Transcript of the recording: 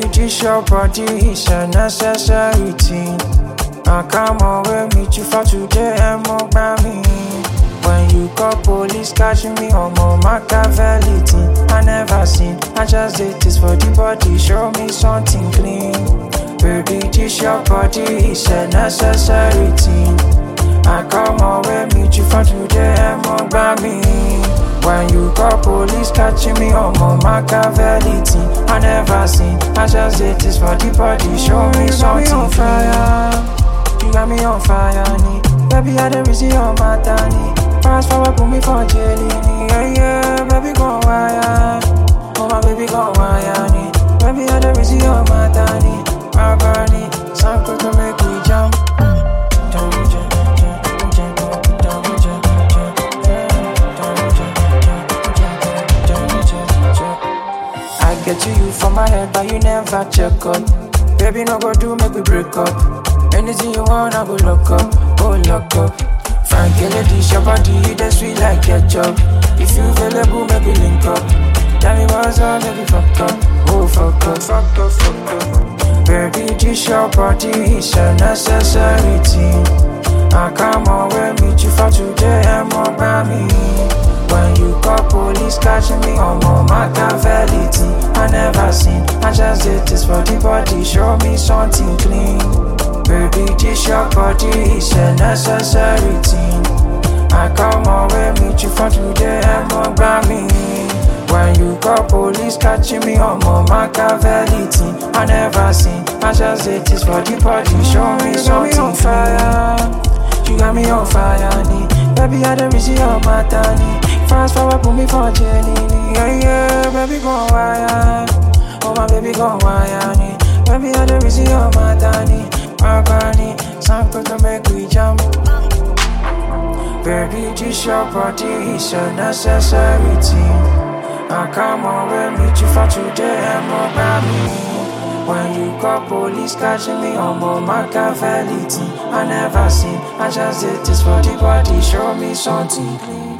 this your body is a necessary thing. I come away meet you for today and more by me. When you call police catching me on more Machiavelli thing I never seen. I just did this for the body, show me something clean. Baby, this your body is a necessary thing. I come away meet you for today and more by me. When you call police catching me on more Machiavelli thing I never seen. I just did this for the body, show me something on fire. You got me on fire, baby, I don't receive your matani. Fast forward, put me for jelly, yeah, yeah, baby, go wire. Oh, my baby, go wire, baby, I don't receive your matani. Rabani, something to make me jump. I get to you from my head, but you never check up. Baby, no go do, make we break up. Anything you want, I go lock up, oh lock up. Frankie, ladies, your body, the sweet like ketchup. If you available, make we link up. Tell me what's up, baby, fuck up, oh fuck up, fuck up, fuck up. Baby, this your body is a necessary thing. I come away meet you for today and more by me. When you call police catching me on more Machiavelli thing I never seen. I just did this for the body, show me something clean. Baby, this your body is a necessary thing. I come away meet you for today and more by me. When you call police catching me on more Machiavelli thing I never seen. I just did this for the body, show me something on fire. You got me on fire, baby, I don't receive your matani. Fast forward, put me for jelly, yeah, yeah, baby, go wire. Oh, my baby, go wire, baby, I don't receive your matani. Rabani, something to make we jump. Baby, this your body is a necessary thing. I come away meet you for today and more by me. When you call police catching me on more Machiavelli thing I never seen. I just did this for the body, show me something clean.